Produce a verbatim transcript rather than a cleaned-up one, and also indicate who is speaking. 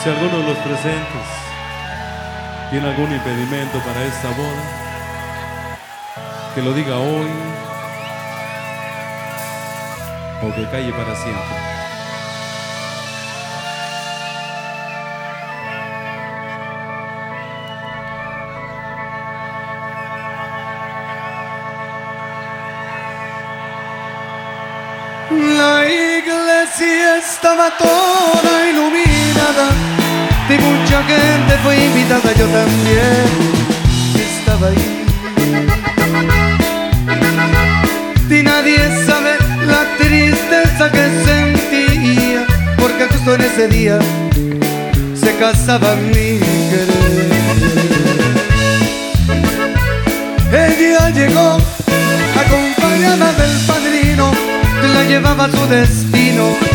Speaker 1: Si alguno de los presentes tiene algún impedimento para esta boda, que lo diga hoy o que calle para siempre.
Speaker 2: La iglesia estaba toda iluminada, de mucha gente fue invitada, yo también estaba ahí. Y nadie sabe la tristeza que sentía, porque justo en ese día se casaba mi querer. Ella llegó acompañada del padrino, la llevaba a su destino.